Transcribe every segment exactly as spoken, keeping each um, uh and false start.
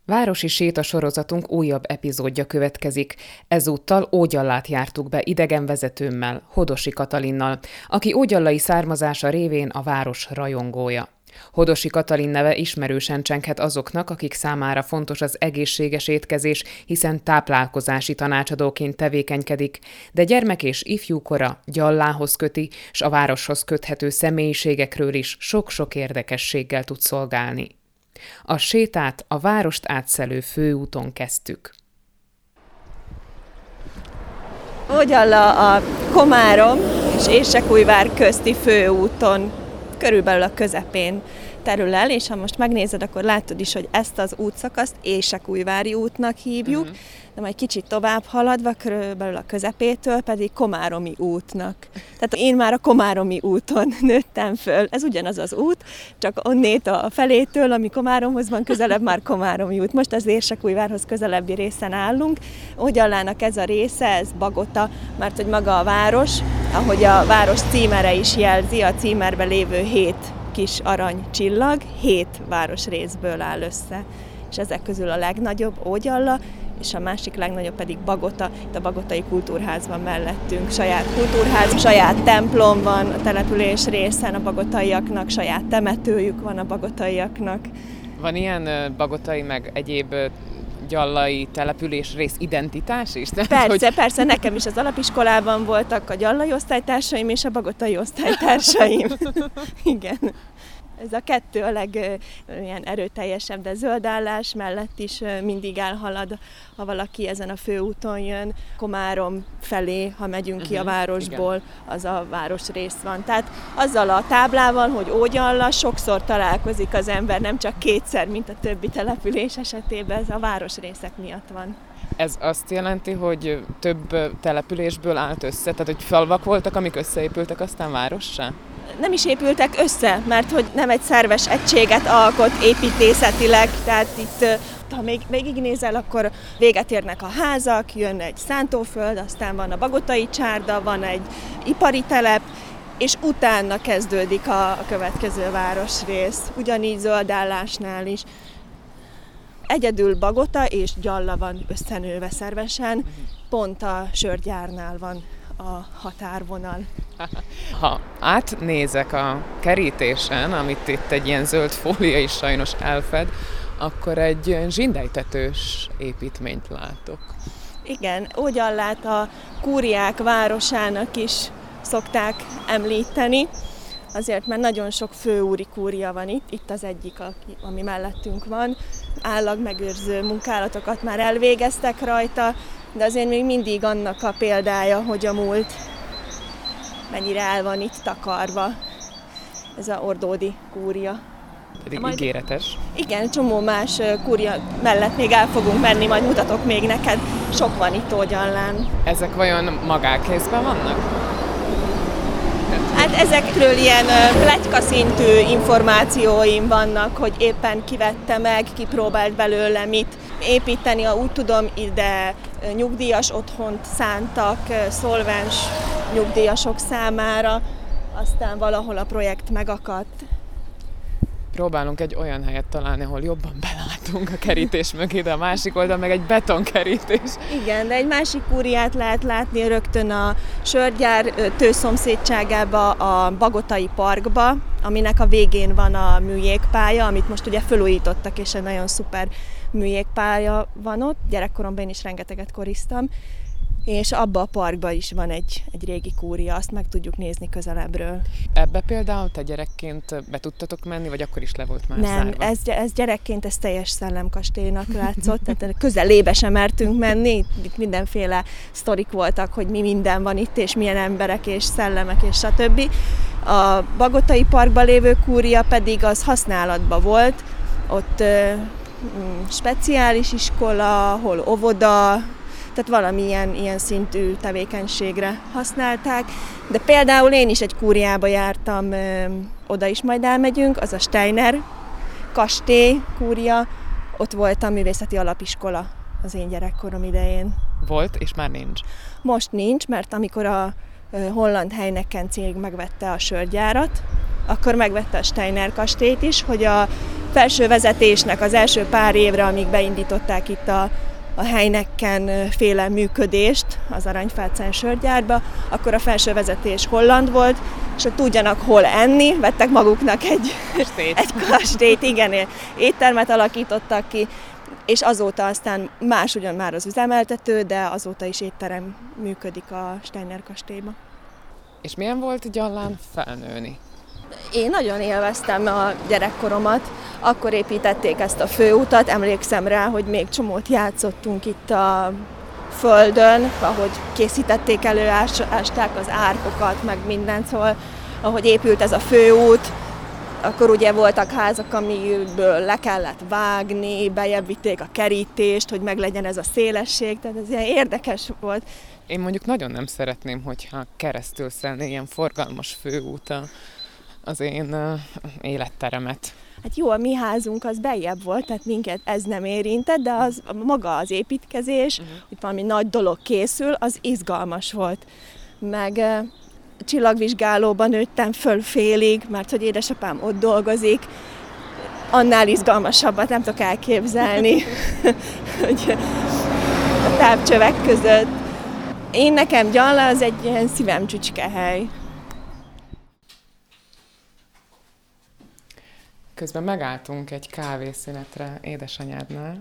Városi sétasorozatunk újabb epizódja következik. Ezúttal Ógyallát jártuk be idegenvezetőmmel, Hodosi Katalinnal, aki ógyallai származása révén a város rajongója. Hodosi Katalin neve ismerősen csenghet azoknak, akik számára fontos az egészséges étkezés, hiszen táplálkozási tanácsadóként tevékenykedik, de gyermek és ifjúkora Gyallához köti, s a városhoz köthető személyiségekről is sok-sok érdekességgel tud szolgálni. A sétát a várost átszelő főúton kezdtük. Ógyalla a Komárom és Érsekújvár közti főúton, körülbelül a közepén terül el, és ha most megnézed, akkor látod is, hogy ezt az útszakaszt Érsekújvári útnak hívjuk, uh-huh. de majd kicsit tovább haladva, körülbelül a közepétől pedig Komáromi útnak. Tehát én már a Komáromi úton nőttem föl. Ez ugyanaz az út, csak onnét a felétől, ami Komáromhoz van közelebb, már Komáromi út. Most az Érsekújvárhoz közelebbi részen állunk. Ógyallának ez a része, ez Bagota, mert hogy maga a város, ahogy a város címere is jelzi, a címerben lévő hét kis arany csillag, hét városrészből áll össze. És ezek közül a legnagyobb Ógyalla, és a másik legnagyobb pedig Bagota. Itt a Bagotai Kultúrház van mellettünk. Saját kultúrház, saját templom van a település részen a bagotaiaknak, saját temetőjük van a bagotaiaknak. Van ilyen bagotai, meg egyéb gyallai település rész identitás is? Tehát, persze, hogy... persze, nekem is az alapiskolában voltak a gyallai osztálytársaim és a bagotai osztálytársaim. Igen. Ez a kettő a leg ilyen erőteljesebb, de zöldállás mellett is mindig elhalad, ha valaki ezen a főúton jön. Komárom felé, ha megyünk uh-huh, ki a városból, igen. az a városrész van. Tehát azzal a táblával, hogy Ógyalla, sokszor találkozik az ember, nem csak kétszer, mint a többi település esetében, ez a városrészek miatt van. Ez azt jelenti, hogy több településből állt össze? Tehát, hogy falvak voltak, amik összeépültek aztán várossá? Nem is épültek össze, mert hogy nem egy szerves egységet alkot építészetileg, tehát itt, ha még végignézel, akkor véget érnek a házak, jön egy szántóföld, aztán van a bagotai csárda, van egy ipari telep, és utána kezdődik a, a következő városrész, ugyanígy zöldállásnál is. Egyedül Bagota és Gyalla van összenőve szervesen, pont a sörgyárnál van a határvonal. Ha átnézek a kerítésen, amit itt egy ilyen zöld fólia is sajnos elfed, akkor egy zsindelytetős építményt látok. Igen, Ógyallát a kúriák városának is szokták említeni, azért mert nagyon sok főúri kúria van itt, itt az egyik, ami mellettünk van. Állagmegőrző munkálatokat már elvégeztek rajta, de azért még mindig annak a példája, hogy a múlt mennyire el van itt takarva. Ez a ordódi kúria. Pedig majd, ígéretes. Igen, csomó más kúria mellett még el fogunk menni, majd mutatok még neked. Sok van itt Ógyallán. Ezek vajon magákézben vannak? Hát ezekről ilyen pletyka szintű információim vannak, hogy éppen ki vette meg, ki próbált belőle mit építeni. Ha úgy tudom, ide nyugdíjas otthont szántak szolvens nyugdíjasok számára, aztán valahol a projekt megakadt. Próbálunk egy olyan helyet találni, ahol jobban belátunk a kerítés mögé, de a másik oldal meg egy betonkerítés. Igen, de egy másik kúriát lehet látni rögtön a sörgyár tőszomszédságába, a Bagotai Parkba, aminek a végén van a műjégpálya, amit most ugye felújítottak, és egy nagyon szuper műjégpálya van ott. Gyerekkoromban én is rengeteget koriztam, és abba a parkban is van egy, egy régi kúria, azt meg tudjuk nézni közelebbről. Ebbe például te gyerekként be tudtatok menni, vagy akkor is le volt már Nem, zárva? ez, ez gyerekként ez teljes szellemkastélynak látszott, tehát közelébe sem mertünk menni, itt mindenféle sztorik voltak, hogy mi minden van itt, és milyen emberek, és szellemek, és stb. A Bagotai Parkban lévő kúria pedig az használatban volt, ott ö, speciális iskola, hol óvoda, tehát valamilyen ilyen szintű tevékenységre használták. De például én is egy kúriába jártam, ö, oda is majd elmegyünk, az a Steiner kastély kúria, ott volt a művészeti alapiskola az én gyerekkorom idején. Volt, és már nincs? Most nincs, mert amikor a ö, holland Heineken cég megvette a sörgyárat, akkor megvette a Steiner kastélyt is, hogy a felső vezetésnek az első pár évre, amíg beindították itt a, a Heineken féle működést az Aranyfácán sörgyárba, akkor a felső vezetés holland volt, és hogy tudjanak hol enni, vettek maguknak egy kastélyt, egy kastélyt igen, éttermet alakítottak ki, és azóta aztán más ugyan már az üzemeltető, de azóta is étterem működik a Steiner kastélyban. És milyen volt Gyallán felnőni? Én nagyon élveztem a gyerekkoromat, akkor építették ezt a főutat, emlékszem rá, hogy még csomót játszottunk itt a földön, ahogy készítették elő, ásták az árkokat, meg mindent, szóval ahogy épült ez a főút, akkor ugye voltak házak, amiből le kellett vágni, bejebb vitték a kerítést, hogy meglegyen ez a szélesség, tehát ez ilyen érdekes volt. Én mondjuk nagyon nem szeretném, hogyha keresztül szelné ilyen forgalmas főút az én uh, életteremet. Hát jó, a mi házunk az bejebb volt, tehát minket ez nem érintett, de az, maga az építkezés, uh-huh. hogy valami nagy dolog készül, az izgalmas volt. Meg uh, csillagvizsgálóban nőttem föl félig, mert hogy édesapám ott dolgozik, annál izgalmasabbat nem tudok elképzelni, hogy a távcsövek között. Én nekem Gyalla az egy ilyen szívem csücskehely. Közben megálltunk egy kávészünetre édesanyádnál,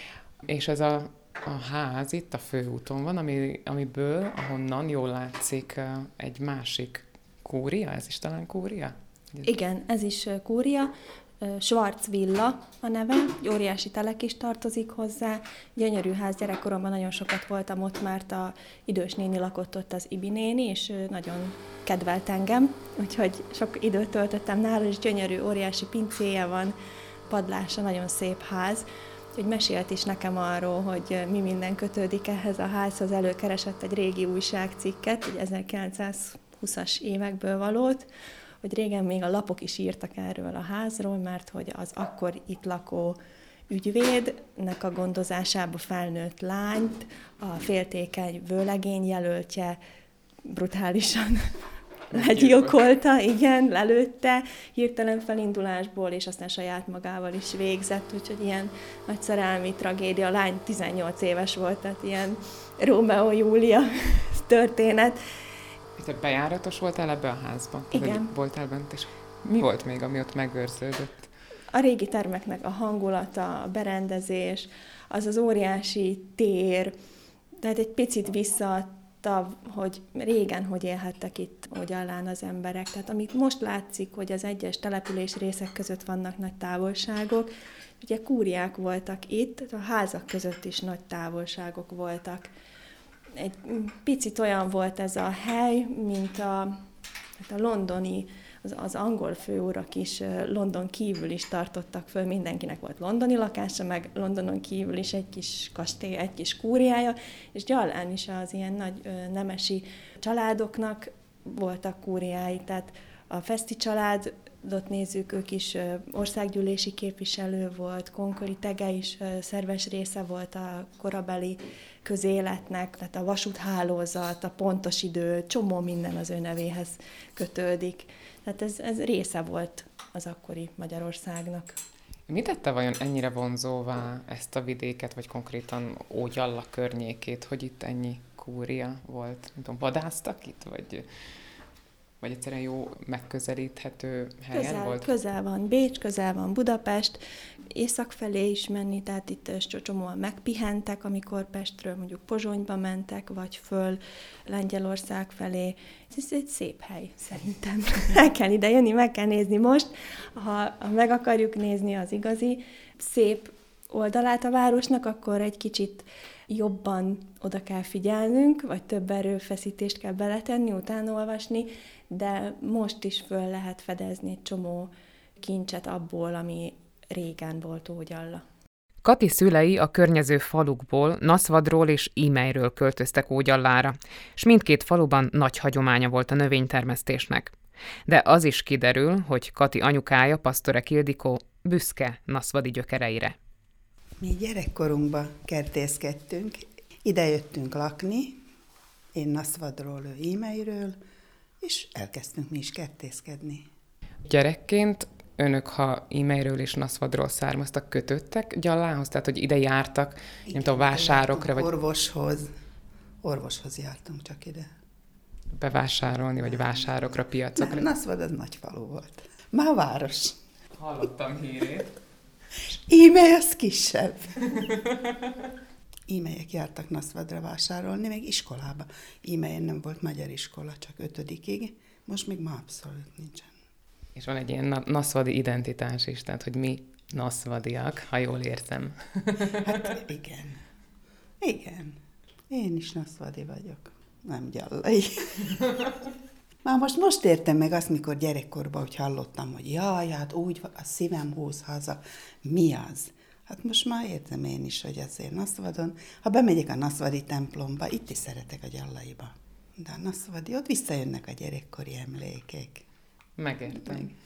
és ez a, a ház itt a főúton van, ami, amiből, ahonnan jól látszik egy másik kúria, ez is talán kúria? Igen, ez is kúria. Schwarz Villa a neve, egy óriási telek is tartozik hozzá. Gyönyörű ház, gyerekkoromban nagyon sokat voltam ott, mert a idős néni lakott ott, az Ibi néni, és nagyon kedvelt engem, úgyhogy sok időt töltöttem nála, és gyönyörű, óriási pincéje van, padlása, nagyon szép ház. Úgyhogy mesélt is nekem arról, hogy mi minden kötődik ehhez a házhoz, előkeresett egy régi újságcikket, egy ezerkilencszázhúszas évekből valót, hogy régen még a lapok is írtak erről a házról, mert hogy az akkor itt lakó ügyvédnek a gondozásába felnőtt lányt a féltékeny vőlegény jelöltje brutálisan legyilkolta, igen, lelőtte, hirtelen felindulásból, és aztán saját magával is végzett, úgyhogy ilyen nagy szerelmi tragédia, a lány tizennyolc éves volt, tehát ilyen Rómeó-Júlia történet. Te bejáratos voltál ebbe a házba? Te igen. Voltál bent, és mi volt még, ami ott megőrződött? A régi termeknek a hangulata, a berendezés, az az óriási tér, tehát egy picit visszaadta, hogy régen hogy élhettek itt Gyallán az emberek. Tehát amit most látszik, hogy az egyes település részek között vannak nagy távolságok, ugye kúriák voltak itt, a házak között is nagy távolságok voltak. Egy picit olyan volt ez a hely, mint a, hát a londoni, az, az angol főurak is London kívül is tartottak föl, mindenkinek volt londoni lakása, meg Londonon kívül is egy kis kastély, egy kis kúriája, és Gyallán is az ilyen nagy nemesi családoknak voltak kúriái, tehát a Feszti családot nézzük, ők is országgyűlési képviselő volt, Konkoli Tege is szerves része volt a korabeli közéletnek, tehát a vasúthálózat, a pontos idő, csomó minden az ő nevéhez kötődik. Tehát ez, ez része volt az akkori Magyarországnak. Mi tette vajon ennyire vonzóvá ezt a vidéket, vagy konkrétan Ógyalla környékét, hogy itt ennyi kúria volt? Nem tudom, vadásztak itt, vagy... vagy egyszerűen jó, megközelíthető helyen közel, volt? Közel van Bécs, közel van Budapest, észak felé is menni, tehát itt csomóan megpihentek, amikor Pestről mondjuk Pozsonyba mentek, vagy föl Lengyelország felé. Ez egy szép hely, szerintem. El kell ide jönni, meg kell nézni most. Ha, ha meg akarjuk nézni az igazi szép oldalát a városnak, akkor egy kicsit jobban oda kell figyelnünk, vagy több erőfeszítést kell beletenni, utána olvasni, de most is föl lehet fedezni egy csomó kincset abból, ami régen volt Ógyalla. Kati szülei a környező falukból, Naszvadról és Ímelyről költöztek Ógyallára, és mindkét faluban nagy hagyománya volt a növénytermesztésnek. De az is kiderül, hogy Kati anyukája, Pastorek Ildikó, büszke naszvadi gyökereire. Mi gyerekkorunkban kertészkedtünk, ide jöttünk lakni, én Naszvadról, ő Ímelyről, és elkezdtünk mi is kertészkedni. Gyerekként önök, ha e-mailről és Naszvadról származtak, kötöttek Gyallához? Tehát, hogy ide jártak, igen, nem tudom, vásárokra? Vagy... Orvoshoz. Orvoshoz jártunk csak ide. Bevásárolni, vagy vásárokra, piacokra? Nem, Naszvad az nagy falu volt. Már város. Hallottam hírét. E-mail az kisebb. E-mailek jártak Naszvadra vásárolni, még iskolába. E-mail nem volt magyar iskola, csak ötödikig. Most még ma abszolút nincsen. És van egy ilyen naszvadi identitás is, tehát, hogy mi naszvadiak, ha jól érzem. Hát igen. Igen. Én is naszvadi vagyok. Nem gyallai. Már most, most értem meg azt, mikor gyerekkorban, hogy hallottam, hogy jaj, hát úgy a szívem húz haza. Mi az? Hát most már értem én is, hogy azért Naszvadon, ha bemegyek a naszvadi templomba, itt is szeretek a gyallaiba. De a naszvadi, ott visszajönnek a gyerekkori emlékek. Megértem. Meg.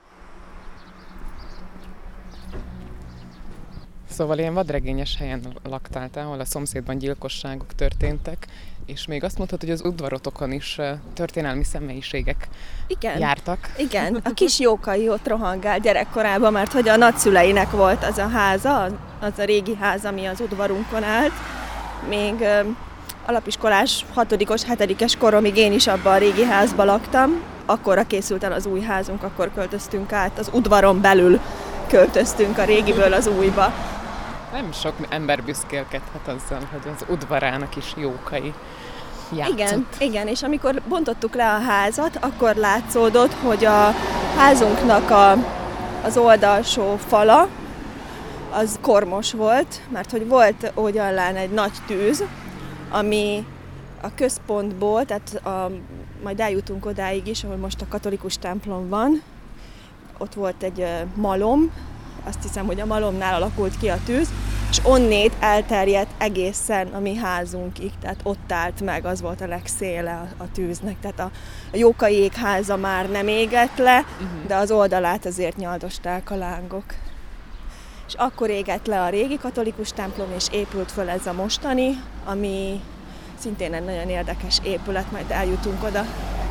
Szóval ilyen vadregényes helyen laktál, ahol a szomszédban gyilkosságok történtek, és még azt mondtad, hogy az udvarotokon is történelmi személyiségek igen, jártak. Igen, a kis Jókai ott rohangál gyerekkorában, mert hogy a nagyszüleinek volt az a háza, az a régi ház, ami az udvarunkon állt. Még alapiskolás, hatodikos, hetedikes koromig én is abban a régi házban laktam. Akkorra készült el az új házunk, akkor költöztünk át, az udvaron belül költöztünk a régiből az újba. Nem sok ember büszkélkedhet azzal, hogy az udvarának is Jókai játszott. Igen, igen, és amikor bontottuk le a házat, akkor látszódott, hogy a házunknak a, az oldalsó fala az kormos volt, mert hogy volt Ógyallán egy nagy tűz, ami a központból, tehát a, majd eljutunk odáig is, ahol most a katolikus templom van, ott volt egy malom, azt hiszem, hogy a malomnál alakult ki a tűz, és onnét elterjedt egészen a mi házunkig, tehát ott állt meg, az volt a legszéle a, a tűznek. Tehát a, a Jókaiék háza már nem égett le, uh-huh. de az oldalát azért nyaldosták a lángok. És akkor égett le a régi katolikus templom, és épült föl ez a mostani, ami szintén egy nagyon érdekes épület, majd eljutunk oda.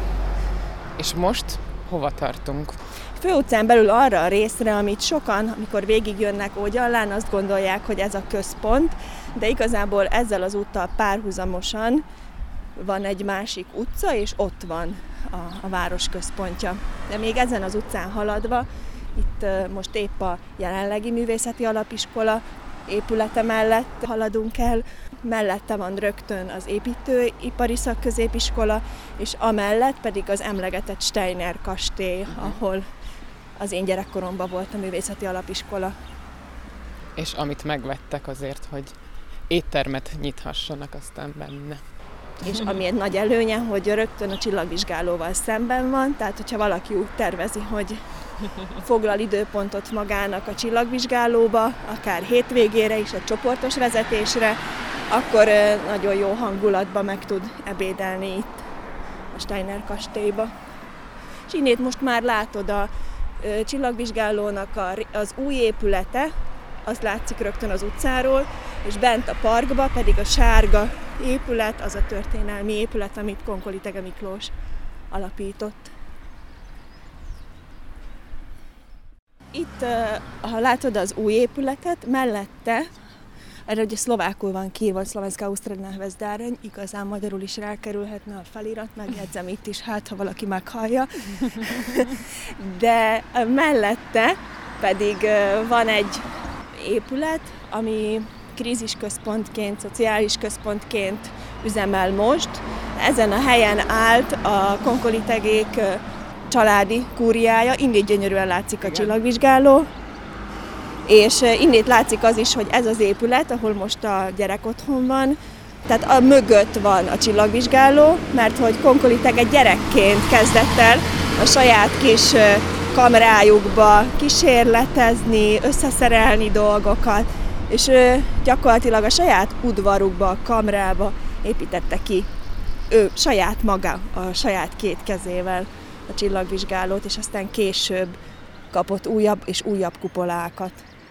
És most hova tartunk? Főutcán belül arra a részre, amit sokan, amikor végigjönnek Ógyallán, azt gondolják, hogy ez a központ, de igazából ezzel az úttal párhuzamosan van egy másik utca, és ott van a, a város központja. De még ezen az utcán haladva, itt most épp a jelenlegi művészeti alapiskola épülete mellett haladunk el, mellette van rögtön az építőipari szakközépiskola, és amellett pedig az emlegetett Steiner kastély, ahol az én gyerekkoromban volt a művészeti alapiskola. És amit megvettek azért, hogy éttermet nyithassanak aztán benne. És ami egy nagy előnye, hogy rögtön a csillagvizsgálóval szemben van, tehát hogyha valaki úgy tervezi, hogy foglal időpontot magának a csillagvizsgálóba, akár hétvégére is, egy csoportos vezetésre, akkor nagyon jó hangulatban meg tud ebédelni itt a Steiner kastélyba. És innét most már látod a csillagvizsgálónak a, az új épülete, az látszik rögtön az utcáról, és bent a parkba pedig a sárga épület, az a történelmi épület, amit Konkoli Tege Miklós alapított. Itt, ha látod az új épületet, mellette, erre ugye szlovákul van kiírva, Slovenská ústredná hvezdáreň, igazán magyarul is rákerülhetne a felirat, megjegyzem itt is, hát ha valaki meghallja. De mellette pedig van egy épület, ami krízisközpontként, szociális központként üzemel most. Ezen a helyen állt a Konkoli Tegék családi kúriája, innét gyönyörűen látszik a csillagvizsgáló, és innét látszik az is, hogy ez az épület, ahol most a gyerek otthon van, tehát a mögött van a csillagvizsgáló, mert hogy Konkoli Tege gyerekként kezdett el a saját kis kamrájukba kísérletezni, összeszerelni dolgokat, és ő gyakorlatilag a saját udvarukba, a kamrába építette ki ő saját maga, a saját két kezével a csillagvizsgálót, és aztán később kapott újabb és újabb kupolákat.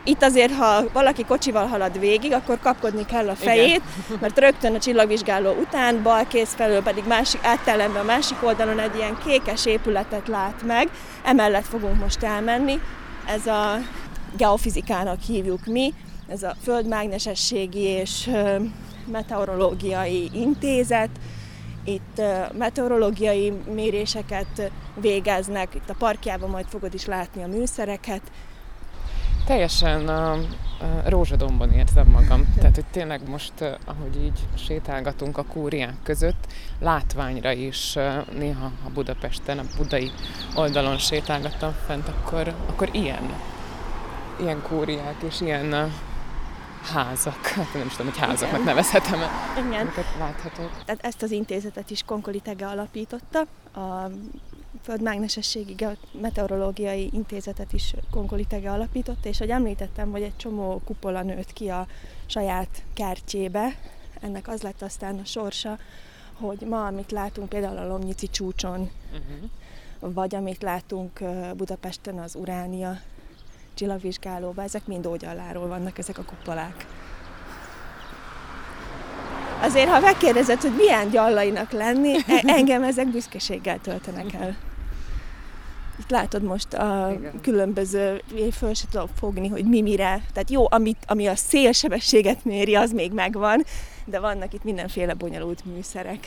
Itt azért, ha valaki kocsival halad végig, akkor kapkodni kell a fejét, igen. Mert rögtön a csillagvizsgáló után, balkész felől pedig másik, áttelembe a másik oldalon egy ilyen kékes épületet lát meg. Emellett fogunk most elmenni. Ez a geofizikának hívjuk mi, ez a Földmágnesességi és Meteorológiai Intézet. Itt meteorológiai méréseket végeznek, itt a parkjában majd fogod is látni a műszereket. Teljesen a, a rózsadombon érzem magam. Tehát, hogy tényleg most, ahogy így sétálgatunk a kúriák között, látványra is néha a Budapesten, a budai oldalon sétálgattam fent, akkor, akkor ilyen, ilyen kúriák és ilyen házak, hát nem is tudom, hogy házaknak igen. nevezhetem, amiket láthatok. Tehát ezt az intézetet is Konkoli Tege alapította, a Földmágnesességi Meteorológiai Intézetet is Konkoli Tege alapította, és ahogy említettem, hogy egy csomó kupola nőtt ki a saját kertjébe, ennek az lett aztán a sorsa, hogy ma, amit látunk például a Lomnyici csúcson, uh-huh. vagy amit látunk Budapesten az Uránia csillagvizsgálóban, ezek mind Ógyalláról vannak, ezek a kupolák. Azért, ha megkérdezed, hogy milyen gyallainak lenni, engem ezek büszkeséggel töltenek el. Itt látod most a igen. különböző, én föl sem tudom fogni, hogy mi mire. Tehát jó, amit, ami a szélsebességet méri, az még megvan, de vannak itt mindenféle bonyolult műszerek.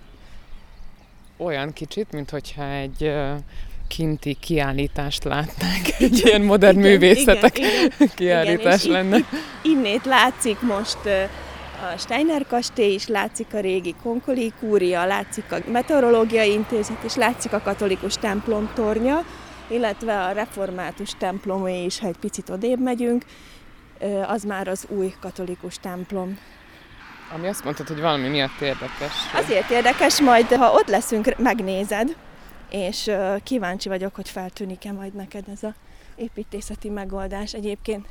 Olyan kicsit, minthogyha egy kinti kiállítást látnánk, egy ilyen modern igen, művészetek igen, igen. kiállítás igen, lenne. Innét látszik most a Steiner kastély is, látszik a régi Konkoli kúria, látszik a Meteorológiai Intézet, és látszik a katolikus templom tornya, illetve a református templomé is, ha egy picit odébb megyünk, az már az új katolikus templom. Ami azt mondtad, hogy valami miatt érdekes. Azért érdekes, majd ha ott leszünk, megnézed, és kíváncsi vagyok, hogy feltűnik-e majd neked ez az építészeti megoldás. Egyébként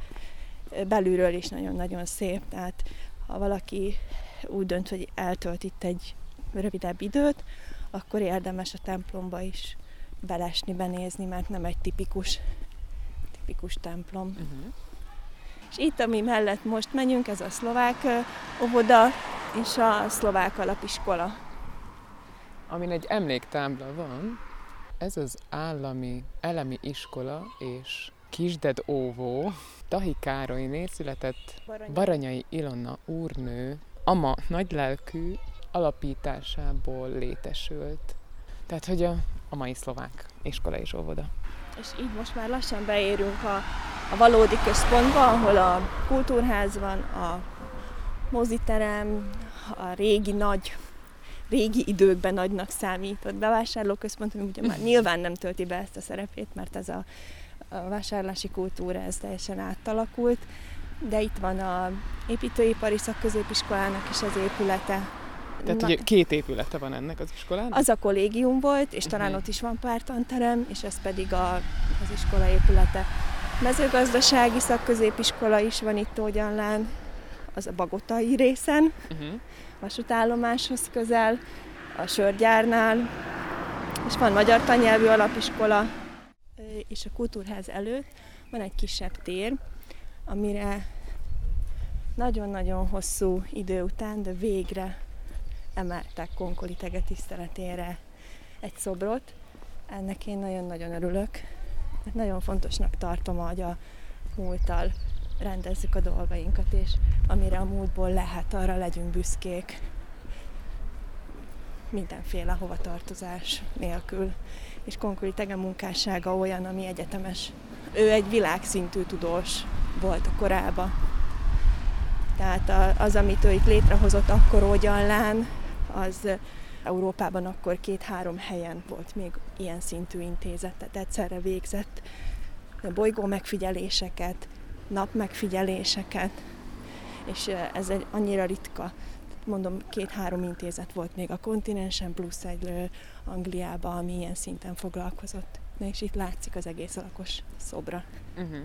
belülről is nagyon-nagyon szép, tehát ha valaki úgy dönt, hogy eltölt itt egy rövidebb időt, akkor érdemes a templomba is belesni, benézni, mert nem egy tipikus, tipikus templom. Uh-huh. És itt, ami mellett most menjünk, ez a szlovák óvoda és a szlovák alapiskola. Amin egy emléktábla van, ez az állami elemi iskola és Kisded óvó, Tahi Károlyné született Baranyai Ilona úrnő, ama nagylelkű alapításából létesült. Tehát, hogy a, a mai szlovák iskola és óvoda. És így most már lassan beérünk a, a valódi központba, ahol a kultúrház van, a moziterem, a régi nagy, régi időkben nagynak számított bevásárlóközpont, ami ugye már nyilván nem tölti be ezt a szerepét, mert ez a a vásárlási kultúra, ez teljesen átalakult, de itt van az építőipari szakközépiskolának is az épülete. Tehát Na, ugye két épülete van ennek az iskolának? Az a kollégium volt, és talán uh-huh. ott is van pár tanterem, és ez pedig a, az iskola épülete. Mezőgazdasági szakközépiskola is van itt Ógyallán, az a bagotai részen, uh-huh. vasútállomáshoz közel, a sörgyárnál, és van magyar tannyelvű alapiskola, és a kultúrház előtt van egy kisebb tér, amire nagyon-nagyon hosszú idő után, de végre emeltek Konkoli Tege tiszteletére egy szobrot. Ennek én nagyon-nagyon örülök. Nagyon fontosnak tartom, hogy a múlttal rendezzük a dolgainkat, és amire a múltból lehet, arra legyünk büszkék. Mindenféle hovatartozás nélkül. És Konkoli Tege munkássága olyan, ami egyetemes. Ő egy világszintű tudós volt a korában. Tehát az, amit ő itt létrehozott akkor Ógyallán, az Európában akkor két-három helyen volt még ilyen szintű intézet. Tehát egyszerre végzett bolygó megfigyeléseket, nap megfigyeléseket, és ez egy annyira ritka. Mondom, két-három intézet volt még a kontinensen, plusz egy Angliában, ami ilyen szinten foglalkozott. Na, és itt látszik az egész alakos szobra. Uh-huh.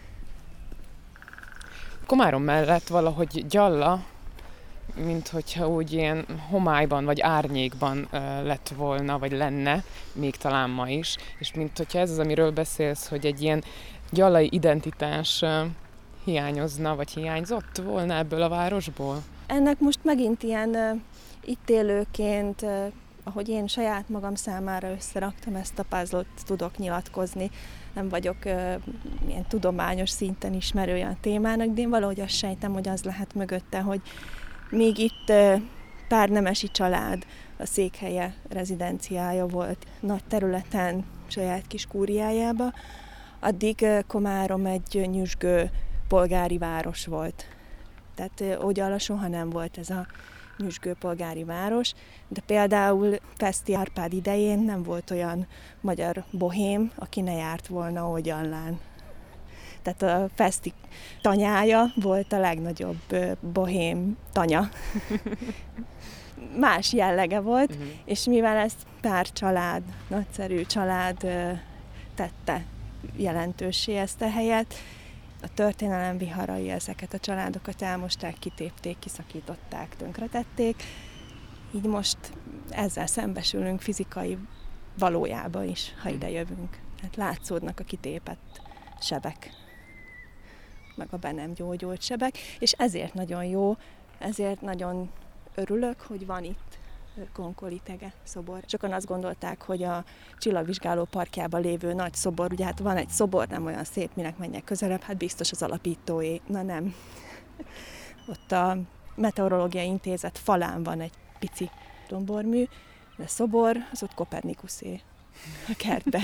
Komárom mellett valahogy Gyalla, mint hogyha úgy ilyen homályban vagy árnyékban uh, lett volna, vagy lenne, még talán ma is, és mint hogyha ez az, amiről beszélsz, hogy egy ilyen gyallai identitás hiányozna, vagy hiányzott volna ebből a városból? Ennek most megint ilyen uh, itt élőként, uh, ahogy én saját magam számára összeraktam ezt a puzzle-t, tudok nyilatkozni. Nem vagyok uh, ilyen tudományos szinten ismerője a témának, de én valahogy azt sejtem, hogy az lehet mögötte, hogy még itt uh, pár nemesi család, a székhelye, rezidenciája volt nagy területen, saját kis kúriájába, addig uh, Komárom egy nyüzsgő polgári város volt. Tehát Ógyalla soha nem volt ez a nyüzsgő polgári város, de például Feszti Árpád idején nem volt olyan magyar bohém, aki ne járt volna Ógyallán. Tehát a Feszti tanyája volt a legnagyobb bohém tanya. Más jellege volt, uh-huh. és mivel ezt pár család, nagyszerű család tette jelentőssé ezt a helyet, a történelem viharai ezeket a családokat elmosták, kitépték, kiszakították, tönkretették. Így most ezzel szembesülünk fizikai valójában is, ha ide jövünk. Hát látszódnak a kitépett sebek, meg a be nem gyógyult sebek, és ezért nagyon jó, ezért nagyon örülök, hogy van itt Konkoli Tege szobor. Sokan azt gondolták, hogy a Csillagvizsgáló parkjában lévő nagy szobor, ugye hát van egy szobor, nem olyan szép, minek menjek közelebb, hát biztos az alapítóé. Na nem. Ott a Meteorológiai Intézet falán van egy pici dombormű, de szobor, az ott Kopernikuszé a kertbe.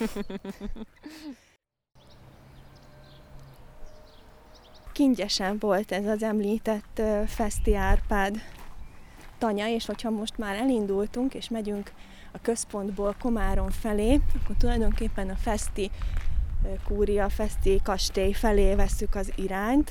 Kingyesen volt ez az említett uh, Feszti Árpád tanya, és hogyha most már elindultunk, és megyünk a központból Komárom felé, akkor tulajdonképpen a Feszti kúria, Feszti kastély felé vesszük az irányt,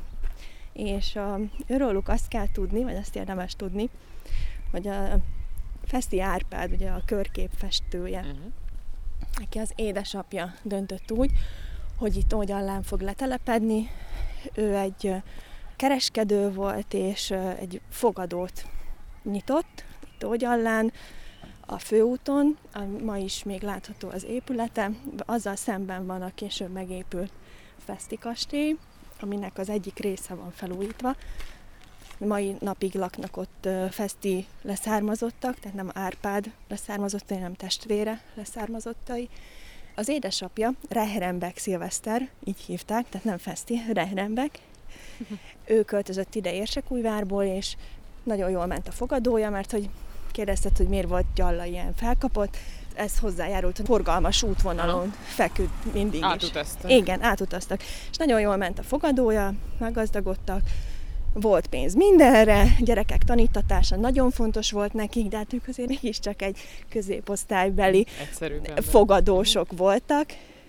és a, őróluk azt kell tudni, vagy azt érdemes tudni, hogy a Feszti Árpád, ugye a körkép festője, uh-huh. aki az édesapja döntött úgy, hogy itt Ógyallán fog letelepedni. Ő egy kereskedő volt, és egy fogadót nyitott itt Ógyallán, a főúton, a, ma is még látható az épülete, azzal szemben van a később megépült Feszti kastély, aminek az egyik része van felújítva. Mai napig laknak ott feszti leszármazottak, tehát nem Árpád leszármazottai, nem testvére leszármazottai. Az édesapja, Rehrenbeck Szilveszter, így hívták, tehát nem Feszti, Rehrenbeck. Ő költözött ide Érsekújvárból, és nagyon jól ment a fogadója, mert hogy kérdezted, hogy miért volt Gyalla ilyen felkapott, ez hozzájárult, hogy forgalmas útvonalon feküdt mindig is. Átutaztak. Igen, átutaztak. És nagyon jól ment a fogadója, meggazdagodtak, volt pénz mindenre, gyerekek tanítatása nagyon fontos volt nekik, de hát ők azért mégiscsak egy középosztálybeli fogadósok voltak.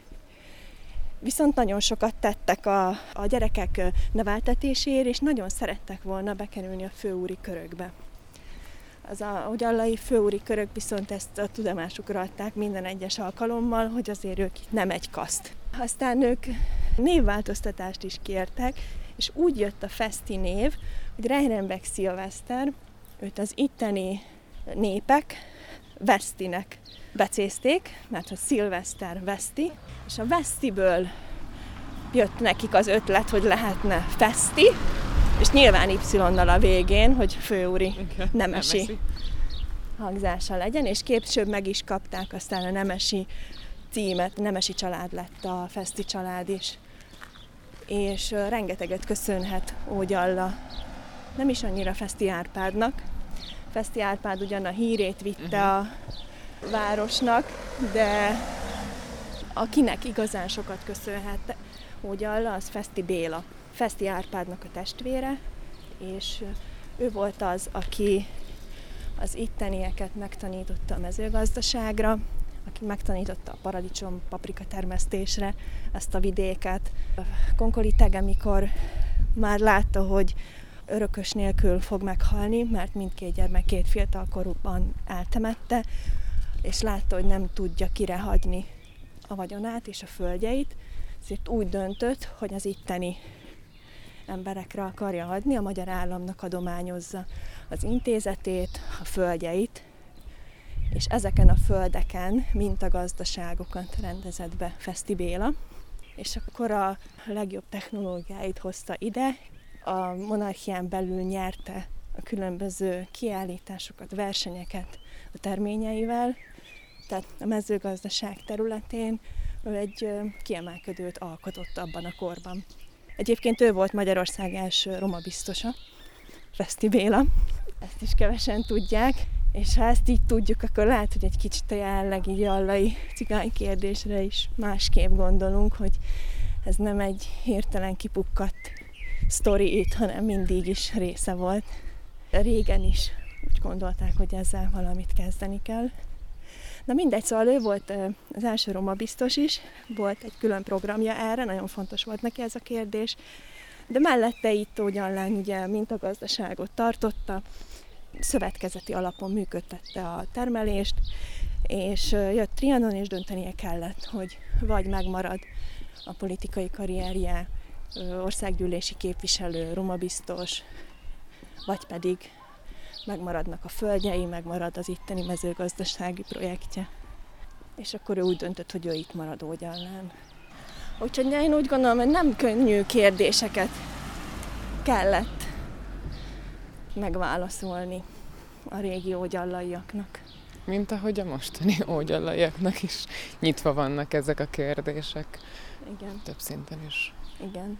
Viszont nagyon sokat tettek a, a gyerekek neveltetéséért, és nagyon szerettek volna bekerülni a főúri körökbe. Az a ógyallai főúri körök viszont ezt a tudomásukra adták minden egyes alkalommal, hogy azért ők nem egy kaszt. Aztán ők névváltoztatást is kértek, és úgy jött a Feszti név, hogy Rehrenbeck Szilveszter, őt az itteni népek Vesztinek becézték, mert hogy Szilveszter Veszti, és a Vesztiből jött nekik az ötlet, hogy lehetne Feszti, és nyilván Y-nal a végén, hogy főúri okay, nemesi, nemesi hangzása legyen, és később meg is kapták aztán a nemesi címet, nemesi család lett a Feszti család is. És uh, rengeteget köszönhet Ógyalla, nem is annyira Feszti Árpádnak. Feszti Árpád ugyan a hírét vitte uh-huh. a városnak, de akinek igazán sokat köszönhet Ógyalla, az Feszti Béla. Feszti Árpádnak a testvére, és ő volt az, aki az ittenieket megtanította a mezőgazdaságra, aki megtanította a paradicsom, paprika termesztésre ezt a vidéket. Konkoli Tege, mikor már látta, hogy örökös nélkül fog meghalni, mert mindkét gyermekét fiatalkorúban eltemette, és látta, hogy nem tudja kire hagyni a vagyonát és a földjeit, ezért úgy döntött, hogy az itteni emberekre akarja adni, a magyar államnak adományozza az intézetét, a földjeit, és ezeken a földeken mintagazdaságokat rendezett be Feszti Béla, és akkor a legjobb technológiáit hozta ide, a monarchián belül nyerte a különböző kiállításokat, versenyeket a terményeivel, tehát a mezőgazdaság területén ő egy kiemelkedőt alkotott abban a korban. Egyébként ő volt Magyarország első roma biztosa, Veszti Béla. Ezt is kevesen tudják, és ha ezt így tudjuk, akkor lehet, hogy egy kicsit a jelenlegi jallai cigány kérdésre is másképp gondolunk, hogy ez nem egy hirtelen kipukkadt sztori itt, hanem mindig is része volt. Régen is úgy gondolták, hogy ezzel valamit kezdeni kell. Na mindegy, szóval ő volt az első roma biztos is, volt egy külön programja erre, nagyon fontos volt neki ez a kérdés, de mellette itt Tóth Gyallány ugye mintagazdaságot tartotta, szövetkezeti alapon működtette a termelést, és jött Trianon, és döntenie kellett, hogy vagy megmarad a politikai karrierje, országgyűlési képviselő, roma biztos, vagy pedig megmaradnak a földjei, megmarad az itteni mezőgazdasági projektje. És akkor ő úgy döntött, hogy ő itt marad Ógyallán. Úgyhogy én úgy gondolom, hogy nem könnyű kérdéseket kellett megválaszolni a régi ógyallaiaknak. Mint ahogy a mostani ógyallaiaknak is nyitva vannak ezek a kérdések. Igen. Több szinten is. Igen.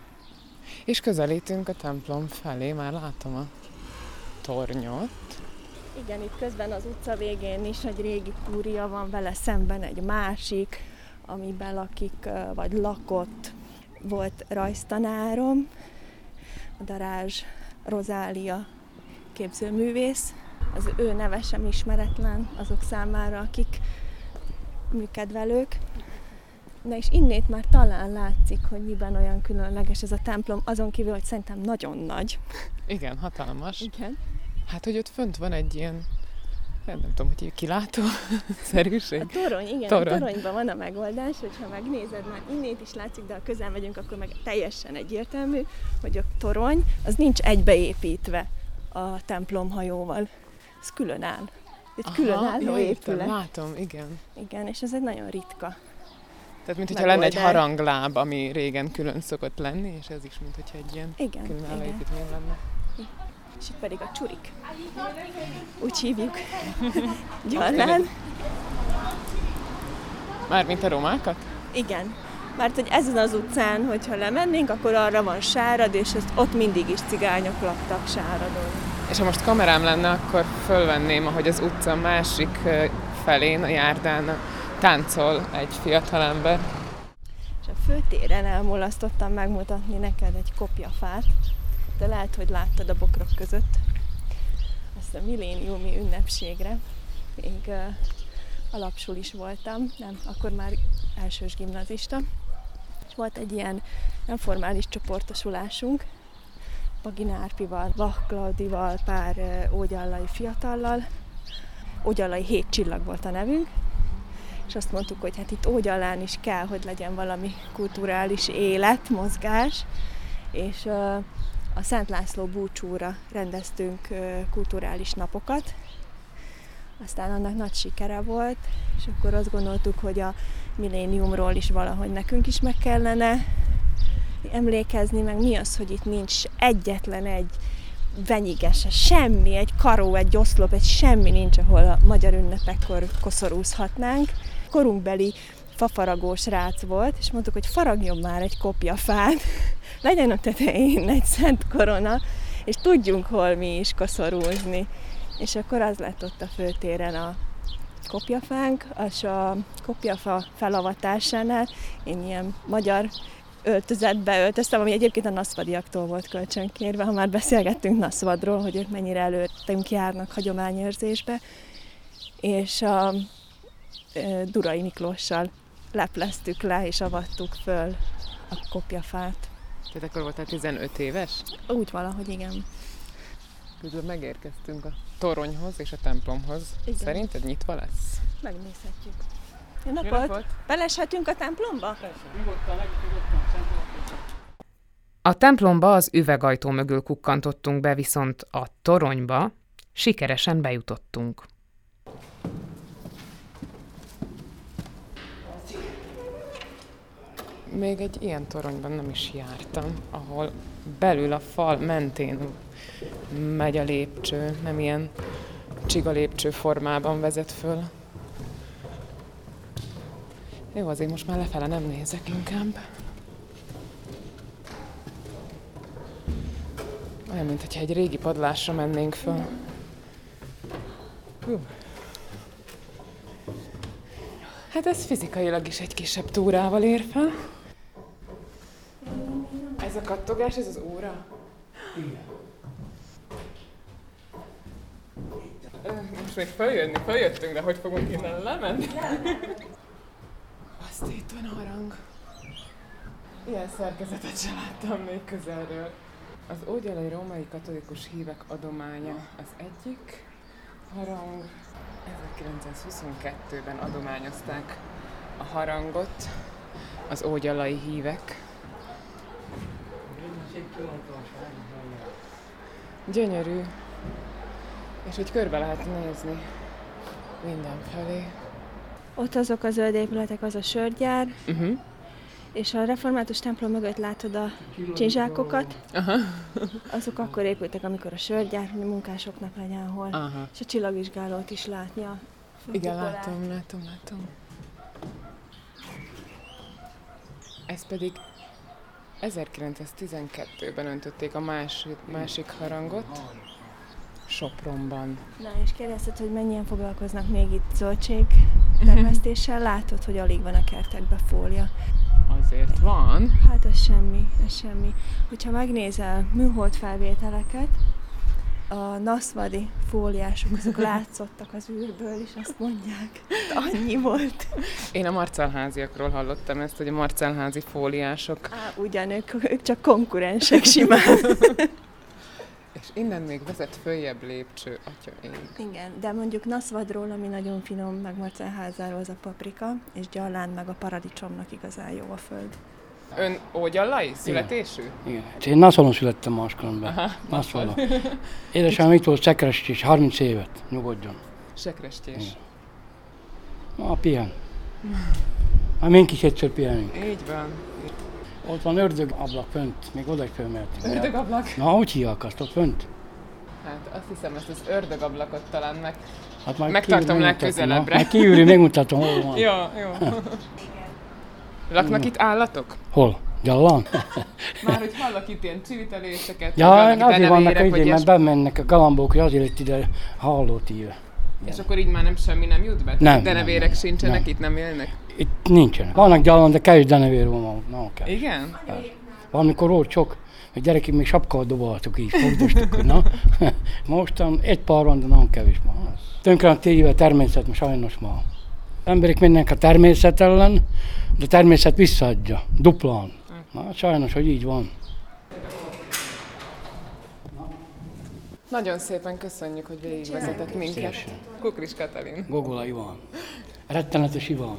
És közelítünk a templom felé, már látom a tornyot. Igen, itt közben az utca végén is egy régi kúria van, vele szemben egy másik, amiben lakik, vagy lakott. Volt rajztanárom, a Darázs Rozália képzőművész. Az ő neve sem ismeretlen azok számára, akik műkedvelők. Na és innét már talán látszik, hogy miben olyan különleges ez a templom, azon kívül, hogy szerintem nagyon nagy. Igen, hatalmas. Igen. Hát, hogy ott fönt van egy ilyen, nem tudom, hogy kilátó szerűség. A torony, igen, torony. A toronyban van a megoldás, hogyha megnézed, már innét is látszik, de ha közel megyünk, akkor meg teljesen egyértelmű, hogy a torony az nincs egybeépítve a templomhajóval. Ez külön áll. Egy különálló épület. Látom, igen. Igen, és ez egy nagyon ritka. Tehát, mint hogyha lenne egy harangláb, ami régen külön szokott lenni, és ez is, mint hogyha egy ilyen igen, különálló igen. építmény lenne. És itt pedig a csurik. Úgy hívjuk. Gyallán. Mármint a romákat? Igen. Mert hogy ezen az utcán, hogyha lemennénk, akkor arra van Sárad, és ezt ott mindig is cigányok laktak Sáradon. És ha most kamerám lenne, akkor fölvenném, ahogy az utca másik felén, a járdán táncol egy fiatalember. És a főtéren elmulasztottam megmutatni neked egy kopjafát, de lehet, hogy láttad a bokrok között ezt a milléniumi ünnepségre. Még uh, alapsulis voltam, nem, akkor már elsős gimnazista. És volt egy ilyen nem formális csoportosulásunk, Pagina Árpival, Vach Klaudival, pár uh, ógyallai fiatallal. Ógyallai hét csillag volt a nevünk, és azt mondtuk, hogy hát itt Ógyallán is kell, hogy legyen valami kulturális élet, mozgás, és uh, a Szent László búcsúra rendeztünk uh, kulturális napokat. Aztán annak nagy sikere volt, és akkor azt gondoltuk, hogy a milléniumról is valahogy nekünk is meg kellene emlékezni, meg mi az, hogy itt nincs egyetlen egy venyiges, semmi, egy karó, egy oszlop, egy semmi nincs, ahol a magyar ünnepekkor koszorúzhatnánk. Korunkbeli fafaragós rác volt, és mondtuk, hogy faragjon már egy kopjafát, legyen a tetején egy szent korona, és tudjunk hol mi is koszorúzni. És akkor az lett ott a főtéren a kopjafánk, és a kopjafa felavatásánál én ilyen magyar öltözetbe öltöztem, ami egyébként a naszvadiaktól volt kölcsönkérve, ha már beszélgettünk Naszvadról, hogy ők mennyire előttünk járnak hagyományőrzésbe, és a Durai Miklóssal lepleztük le, és avattuk föl a kopjafát. Tehát akkor voltál tizenöt éves? Úgy valahogy, igen. Közben megérkeztünk a toronyhoz és a templomhoz. Igen. Szerinted nyitva lesz? Megnézhetjük. Jó napot! napot. Beleshetünk a templomba? A templomba az üvegajtó mögül kukkantottunk be, viszont a toronyba sikeresen bejutottunk. még egy ilyen toronyban nem is jártam, ahol belül a fal mentén megy a lépcső, nem ilyen csiga lépcső formában vezet föl. Jó, azért most már lefele nem nézek inkább. Olyan, mintha egy régi padlásra mennénk föl. Hú. Hát ez fizikailag is egy kisebb túrával ér fel. Ez a kattogás, ez az óra? Igen. Most még följönni, följöttünk, de hogy fogunk innen lemenni? Azt itt van a harang. Ilyen szerkezetet sem láttam még közelről. Az ógyalai római katolikus hívek adománya az egyik harang. ezerkilencszázhuszonkettőben adományozták a harangot az ógyalai hívek. Gyönyörű. És hogy körbe lehet nézni mindenfelé. Ott azok a zöld épületek, az a sörgyár, Uh-huh. és a református templom mögött látod a csizsákokat. Aha. Azok akkor épültek, amikor a sörgyár, hogy a munkásoknak legyen hol. Aha. És a csillagvizsgálót is látni a Igen, földi látom, látom, látom. Ez pedig ezerkilencszáztizenkettőben öntötték a másik, másik harangot, Sopronban. Na, és kérdezted, hogy mennyien foglalkoznak még itt zöldség termesztéssel, látod, hogy alig van a kertekbe fólia. Azért van. Hát ez semmi, ez semmi. Hogyha megnézel műhold felvételeket, a naszvadi fóliások, azok látszottak az űrből, és azt mondják, annyi volt. Én a marcelháziakról hallottam ezt, hogy a marcelházi fóliások. Á, ugyan ők, ők csak konkurensek simán. És innen még vezet följebb lépcső, atya ég. Igen, de mondjuk naszvadról, ami nagyon finom, meg marcelházáról az a paprika, és gyalán meg a paradicsomnak igazán jó a föld. Ön ógyallai születésű? Igen. Én Naszvalon születtem máskülönben. Naszvalon. Édesem itt volt Szekrestés, harminc évet, nyugodjon. Sekrestjés. Ma pihen. Hát mink is egyszer pihenünk. Így van. Ott van ördögablak fönt, még oda is fölmehetünk. Ördögablak? Na, hogy hívják azt ott fönt? Hát azt hiszem, ezt az ördögablakot talán meg, Hát majd megtartom legközelebbre. Meg kívülről megmutatom, hol van. Jó, jó. Laknak itt állatok? Hol? Gyallán? Már hogy hallok itt ilyen csiviteléseket, Ja, vannak azért vannak denevérek, idén, vagy mert ilyesmi. bemennek a galambókra, azért itt ide hallót íve. És akkor így már nem semmi nem jut be? Nem, Denevérek nem, nem. sincsenek, Nem. itt nem élnek? Itt nincsenek. Vannak gyallán, de kevés denevér van, nagyon kevés. Igen? Valamikor volt sok, hogy gyerekek még sapkát dobáltuk így, fogdostuk, na. Mostan egy pár van, de nagyon kevés van. Tönkre van téve a természet, most sajnos ma. Emberek mennek a természet ellen, de a természet visszaadja, duplán. Na, sajnos, hogy így van. Nagyon szépen köszönjük, hogy végigvezetett minket. Szívesen. Kukris Katalin. Gogola Iván. Rettenetes Iván.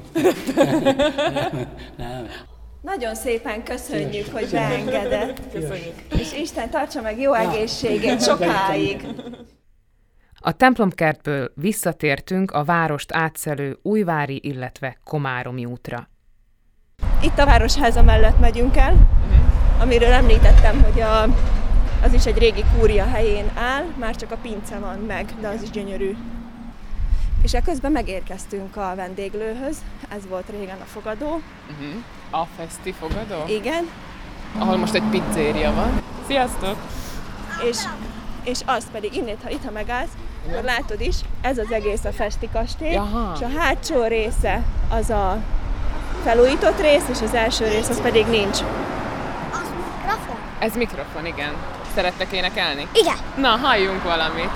Nem. Nagyon szépen köszönjük, hogy beengedett. Köszönjük. És Isten tartsa meg jó egészséget sokáig. A templomkertből visszatértünk a várost átszelő Újvári, illetve Komáromi útra. Itt a Városháza mellett megyünk el, amiről említettem, hogy a, az is egy régi kúria helyén áll, már csak a pince van meg, de az is gyönyörű. És ekközben megérkeztünk a vendéglőhöz, ez volt régen a fogadó. Uh-huh. A Feszti fogadó? Igen. Ahol most egy pizzéria van. Sziasztok! És, és az pedig innét, ha itt, ha megállsz, akkor látod is, ez az egész a Festi kastély, Jaha. és a hátsó része az a felújított rész, és az első rész az pedig nincs. Az mikrofon? Ez mikrofon, igen. Szerettek énekelni? Igen. Na, halljunk valamit.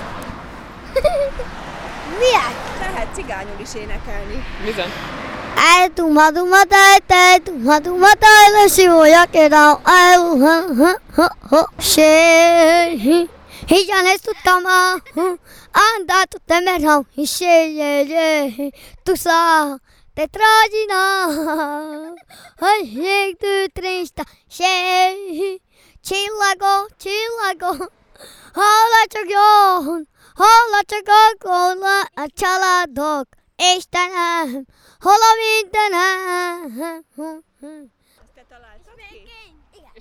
Milyen? Lehet cigányul is énekelni. Bizony. Ai tu ma tu ma tai tai tu ma tu ma tai la si wo ya ke da ai ha ha ha ha she hi janes tu tama anda tu temera hi she ye ye tu sa te tragina ai ye tu trista she chillago chillago hala csak jön hala csak akkor a családok Istenem, hol a mindenem?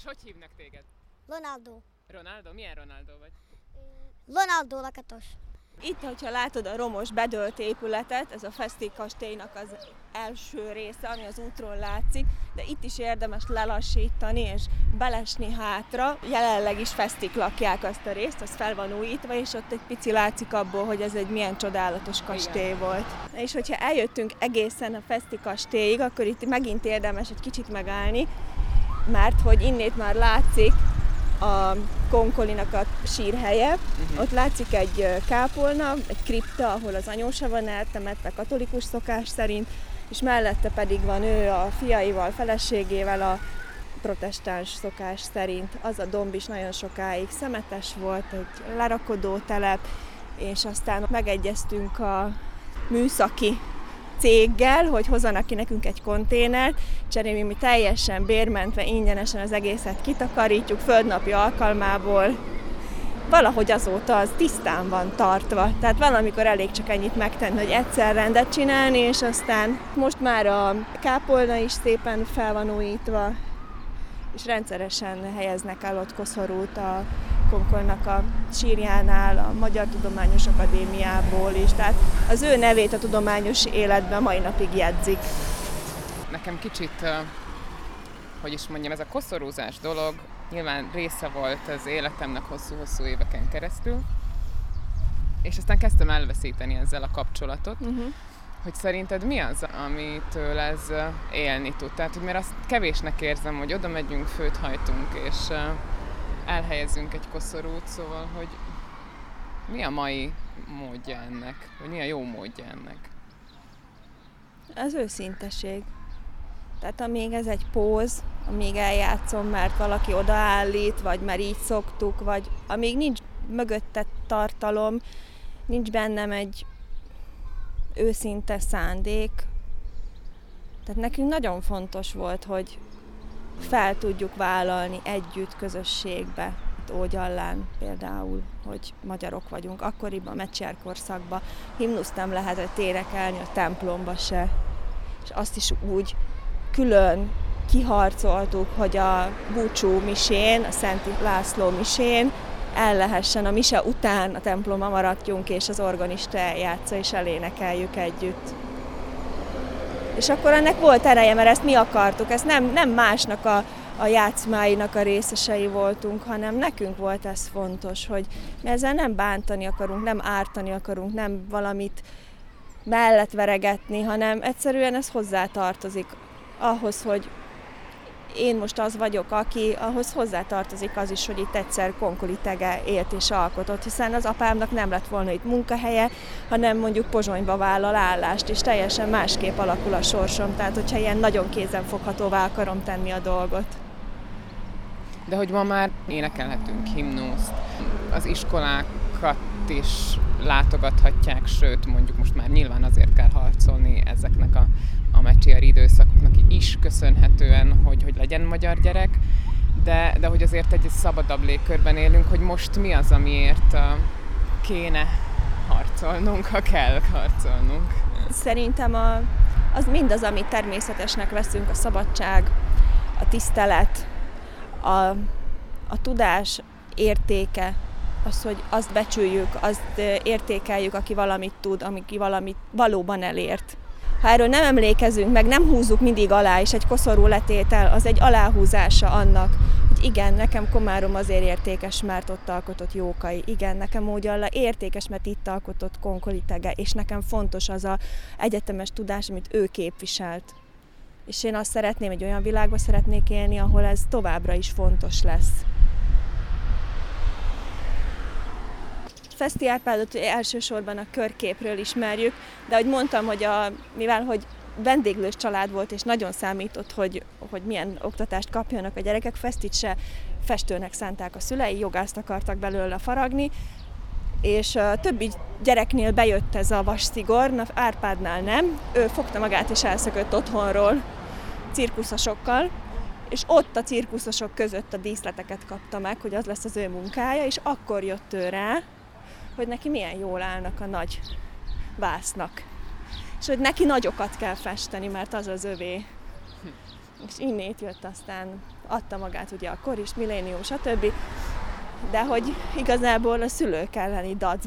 És hogy hívnak téged? Ronaldo. Ronaldo? Milyen Ronaldo vagy? Ronaldo lakatos. Itt, hogyha látod a romos bedőlt épületet, ez a Feszti kastélynak az első része, ami az útról látszik, de itt is érdemes lelassítani és belesni hátra. Jelenleg is Fesztik lakják azt a részt, az fel van újítva, és ott egy pici látszik abból, hogy ez egy milyen csodálatos kastély Igen. volt. És hogyha eljöttünk egészen a Feszti kastélyig, akkor itt megint érdemes egy kicsit megállni, mert hogy innét már látszik a Konkolinak a sírhelye. Uh-huh. Ott látszik egy kápolna, egy kripta, ahol az anyósa van eltemetve katolikus szokás szerint, és mellette pedig van ő a fiaival, feleségével a protestáns szokás szerint. Az a domb is nagyon sokáig szemetes volt, egy lerakodó telep, és aztán megegyeztünk a műszaki céggel, hogy hozzanak ki nekünk egy konténert, cserébe mi teljesen bérmentve, ingyenesen az egészet kitakarítjuk, földnapi alkalmából. Valahogy azóta az tisztán van tartva, tehát valamikor elég csak ennyit megtenni, hogy egyszer rendet csinálni, és aztán most már a kápolna is szépen fel van újítva, és rendszeresen helyeznek el ott koszorút a Konkolnak a sírjánál, a Magyar Tudományos Akadémiából is, tehát az ő nevét a tudományos életben mai napig jegyzik. Nekem kicsit, hogy is mondjam, ez a koszorúzás dolog nyilván része volt az életemnek hosszú-hosszú éveken keresztül, és aztán kezdtem elveszíteni ezzel a kapcsolatot, uh-huh. hogy szerinted mi az, amitől ez élni tud? Tehát, hogy mert azt kevésnek érzem, hogy oda megyünk, főt hajtunk, és elhelyezünk egy koszorút, szóval, hogy mi a mai módja ennek? Vagy mi a jó módja ennek? Az őszinteség. Tehát amíg ez egy póz, amíg eljátszom, mert valaki odaállít, vagy mert így szoktuk, vagy amíg nincs mögötte tartalom, nincs bennem egy őszinte szándék. Tehát nekünk nagyon fontos volt, hogy fel tudjuk vállalni együtt, közösségbe, itt Ógyallán például, hogy magyarok vagyunk. Akkoriban, meccsérkorszakban himnuszt nem lehetett énekelni a templomba se. És azt is úgy külön kiharcoltuk, hogy a búcsú misén, a Szent László misén el lehessen a mise után a templomba maradjunk, és az organista eljátsza, és elénekeljük együtt. És akkor ennek volt ereje, mert ezt mi akartuk, ezt nem, nem másnak a, a játszmáinak a részesei voltunk, hanem nekünk volt ez fontos, hogy mi ezzel nem bántani akarunk, nem ártani akarunk, nem valamit mellett veregetni, hanem egyszerűen ez hozzátartozik ahhoz, hogy én most az vagyok, aki, ahhoz hozzátartozik az is, hogy itt egyszer Konkoli Tege élt és alkotott, hiszen az apámnak nem lett volna itt munkahelye, hanem mondjuk Pozsonyba vállal állást, és teljesen másképp alakul a sorsom, tehát hogyha ilyen nagyon kézenfoghatóvá akarom tenni a dolgot. De hogy ma már énekelhetünk himnuszt, az iskolákat is látogathatják, sőt, mondjuk most már nyilván azért kell harcolni ezeknek a, a mecsiari időszakoknak is köszönhetően, hogy, hogy legyen magyar gyerek, de, de hogy azért egy szabadabb légkörben élünk, hogy most mi az, amiért kéne harcolnunk, ha kell harcolnunk. Szerintem a, az mindaz, amit természetesnek veszünk, a szabadság, a tisztelet, a, a tudás értéke, az, hogy azt becsüljük, azt értékeljük, aki valamit tud, aki valamit valóban elért. Ha erről nem emlékezünk, meg nem húzzuk mindig alá, és egy koszorú letétel, az egy aláhúzása annak, hogy igen, nekem Komárom azért értékes, mert ott alkotott Jókai, igen, nekem Ógyalla értékes, mert itt alkotott Konkoli Tege, és nekem fontos az az egyetemes tudás, amit ő képviselt. És én azt szeretném, egy olyan világban szeretnék élni, ahol ez továbbra is fontos lesz. Feszti Árpádot elsősorban a körképről ismerjük, de ahogy mondtam, hogy a, mivel hogy vendéglős család volt, és nagyon számított, hogy, hogy milyen oktatást kapjanak a gyerekek, Fesztit se festőnek szánták a szülei, jogászt akartak belőle faragni, és a többi gyereknél bejött ez a vasszigor, na Árpádnál nem. Ő fogta magát és elszökött otthonról cirkuszosokkal, és ott a cirkuszosok között a díszleteket kapta meg, hogy az lesz az ő munkája, és akkor jött ő rá, hogy neki milyen jól állnak a nagy vásznak. És hogy neki nagyokat kell festeni, mert az az övé. és innét jött, aztán adta magát ugye a kor is, millénium, stb. De hogy igazából a szülők elleni dac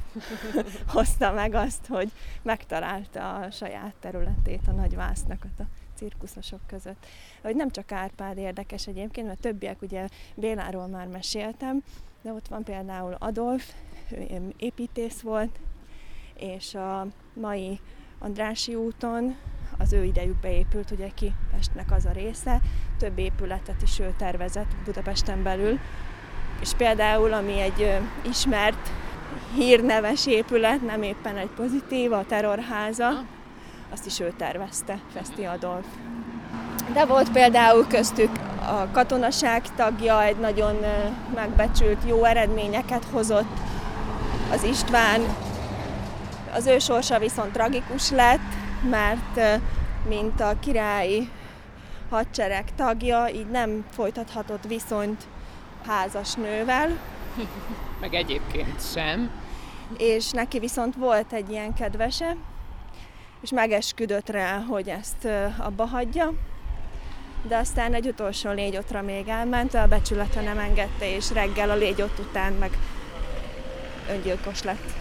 hozta meg azt, hogy megtalálta a saját területét a nagyvásznak a cirkuszosok között. Hogy nem csak Árpád érdekes egyébként, mert többiek, ugye Béláról már meséltem, de ott van például Adolf, ő építész volt, és a mai Andrássy úton az ő idejükbe épült, ugye ki Pestnek az a része, több épületet is ő tervezett Budapesten belül, és például, ami egy ö, ismert, hírneves épület, nem éppen egy pozitív, a Terrorháza, azt is ő tervezte, Feszti Adolf. De volt például köztük a katonaság tagja, egy nagyon ö, megbecsült, jó eredményeket hozott az István. Az ő sorsa viszont tragikus lett, mert mint a királyi hadsereg tagja, így nem folytathatott viszonyt házas nővel. Meg egyébként sem. És neki viszont volt egy ilyen kedvese, és megesküdött rá, hogy ezt abba hagyja. De aztán egy utolsó légyotra még elment, a becsülete nem engedte, és reggel a légyott után meg öngyilkos lett.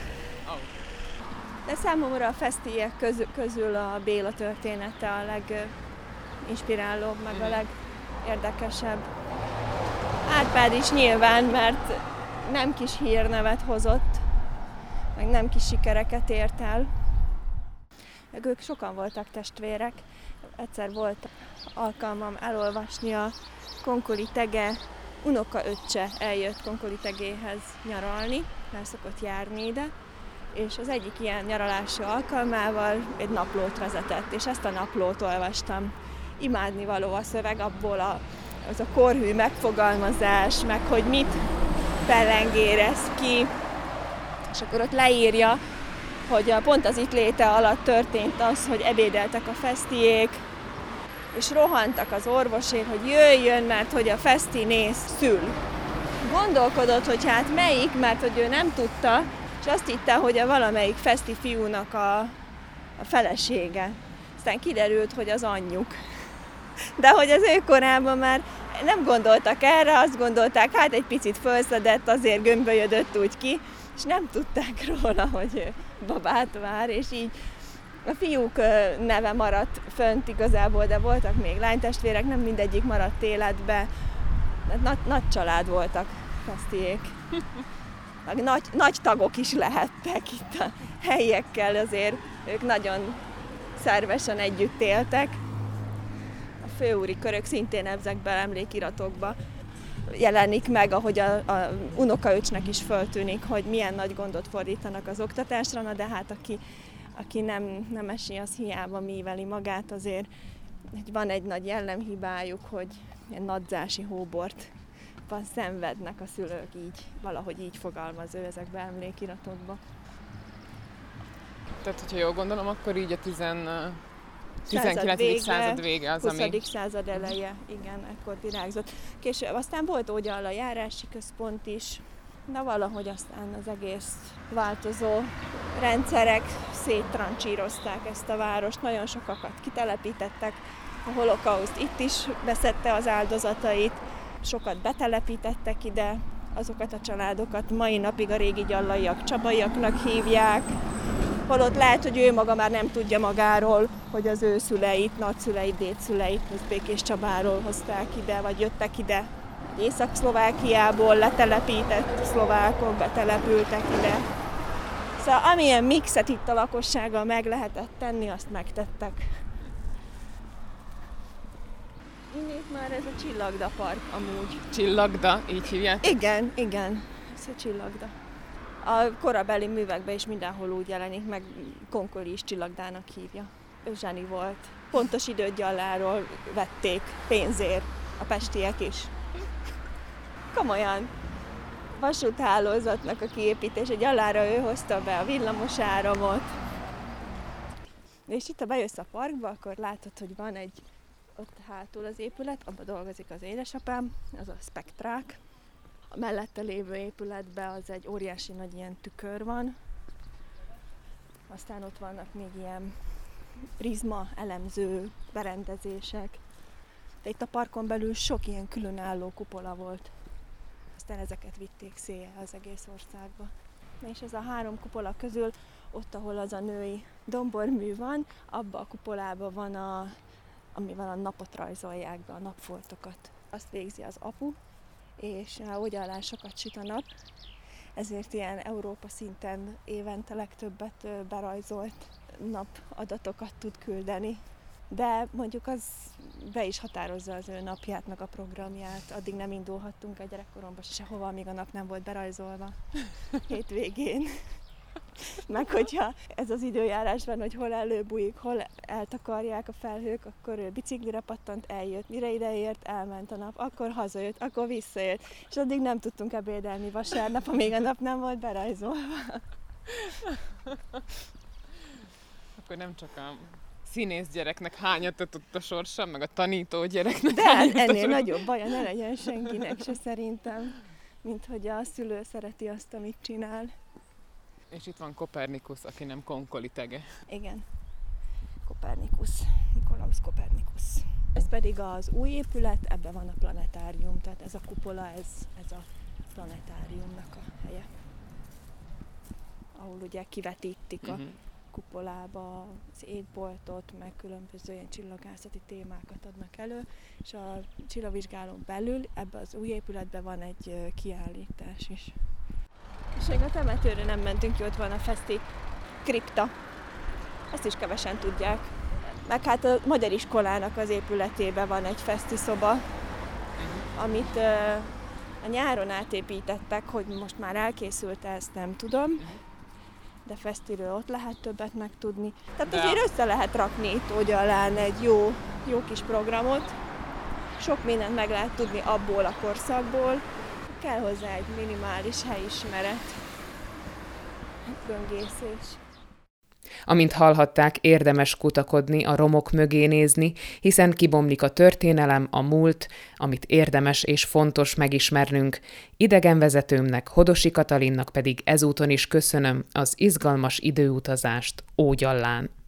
De számomra a fesztiek közül, közül a Béla története a leginspirálóbb, meg a legérdekesebb. Árpád is nyilván, mert nem kis hírnevet hozott, meg nem kis sikereket ért el. Meg ők sokan voltak testvérek. Egyszer volt alkalmam elolvasni a Konkoli Tege unokaöccse eljött Konkoli Tegéhez nyaralni, mert szokott járni ide, és az egyik ilyen nyaralási alkalmával egy naplót vezetett, és ezt a naplót olvastam. Imádnivaló a szöveg, abból a, az a korhű megfogalmazás, meg hogy mit pellengérez ki, és akkor ott leírja, hogy pont az itt léte alatt történt az, hogy ebédeltek a fesztiék, és rohantak az orvosért, hogy jöjjön, mert hogy a fesztiné szül. Gondolkodott, hogy hát melyik, mert hogy ő nem tudta, és azt hitte, hogy a valamelyik feszti fiúnak a, a felesége. Aztán kiderült, hogy az anyjuk. De hogy az ő korában már nem gondoltak erre, azt gondolták, hát egy picit fölszedett, azért gömbölyödött úgy ki, és nem tudták róla, hogy ő babát vár, és így a fiúk neve maradt fönt igazából, de voltak még lánytestvérek, nem mindegyik maradt életbe. Nagy, nagy család voltak fesztiék. Nagy, nagy tagok is lehettek itt a helyiekkel, azért ők nagyon szervesen együtt éltek. A főúri körök szintén ezekben emlékiratokban jelenik meg, ahogy a, a unokaöcsnek is föltűnik, hogy milyen nagy gondot fordítanak az oktatásra, na de hát aki, aki nem, nem esi, az hiába míveli magát, azért van egy nagy jellemhibájuk, hogy ilyen nadzási hóbort van, szenvednek a szülők, így, valahogy így fogalmaz ő ezekben emlékiratokban. Tehát, hogyha jól gondolom, akkor így a tizenkilencedik század vége az, ami... huszadik század eleje, igen, ekkor virágzott. Később aztán volt Ógyalla járási központ is, de valahogy aztán az egész változó rendszerek széttrancsírozták ezt a várost, nagyon sokakat kitelepítettek, a holokauszt itt is beszedte az áldozatait, sokat betelepítettek ide, azokat a családokat mai napig a régi gyallaiak csabaiaknak hívják, holott lehet, hogy ő maga már nem tudja magáról, hogy az ő szüleit, nagyszüleit, dédszüleit Békés Csabáról hozták ide, vagy jöttek ide. Észak-Szlovákiából letelepített szlovákok betelepültek ide. Szóval amilyen mixet itt a lakossággal meg lehetett tenni, azt megtettek. Innét már ez a Csillagda park amúgy. Csillagda, így hívják? Igen, igen, ez a Csillagda. A korabeli művekben is mindenhol úgy jelenik, meg Konkoli is Csillagdának hívja. Ő zseni volt. Pontos időt Gyalláról vették pénzért a pestiek is. Komolyan. Vasúthálózatnak a kiépítése, Gyallára ő hozta be a villamosáramot. És itt, ha bejössz a parkba, akkor látod, hogy van egy ott hátul az épület, abban dolgozik az édesapám, az a Spektrák. A mellette lévő épületben az egy óriási nagy ilyen tükör van. Aztán ott vannak még ilyen prizma elemző berendezések. De itt a parkon belül sok ilyen különálló kupola volt. Aztán ezeket vitték széjjel az egész országba. És ez a három kupola közül, ott, ahol az a női dombormű van, abban a kupolában van, a, amivel a napot rajzolják be, a napfoltokat. Azt végzi az apu, és Ógyallán sokat süt a nap, ezért ilyen Európa szinten évente legtöbbet berajzolt napadatokat tud küldeni. De mondjuk az be is határozza az ő napját, meg a programját. Addig nem indulhattunk a gyerekkoromban sehova, amíg a nap nem volt berajzolva hétvégén. Meg hogyha ez az időjárás van, hogy hol előbújik, hol eltakarják a felhők, akkor ő biciklire pattant, eljött. Mire ideért, elment a nap, akkor hazajött, akkor visszajött. És addig nem tudtunk ebédelni vasárnap, amíg a nap nem volt berajzolva. Akkor nem csak a színész gyereknek hányatott a sorsa, meg a tanító gyereknek. De hát ennél nagyobb baja ne legyen senkinek se szerintem, mint hogy a szülő szereti azt, amit csinál. És itt van Kopernikusz, aki nem konkolitege. Igen, Kopernikusz, Nikolaus Kopernikusz. Ez pedig az új épület, ebben van a planetárium, tehát ez a kupola, ez, ez a planetáriumnak a helye. Ahol ugye kivetítik a uh-huh. kupolába az égboltot, meg különböző ilyen csillagászati témákat adnak elő, és a csillagvizsgálón belül ebben az új épületben van egy kiállítás is. És még a temetőre nem mentünk ki, ott van a feszti kripta. Ezt is kevesen tudják. Meg hát a magyar iskolának az épületében van egy feszti szoba, amit a nyáron átépítettek, hogy most már elkészült, ezt nem tudom. De fesztiről ott lehet többet megtudni. Tehát azért össze lehet rakni itt Ógyallán egy jó, jó kis programot. Sok mindent meg lehet tudni abból a korszakból. Kell hozzá egy minimális helyismeret, böngészés. Amint hallhatták, érdemes kutakodni, a romok mögé nézni, hiszen kibomlik a történelem, a múlt, amit érdemes és fontos megismernünk. Idegenvezetőmnek, Hodosi Katalinnak pedig ezúton is köszönöm az izgalmas időutazást Ógyallán.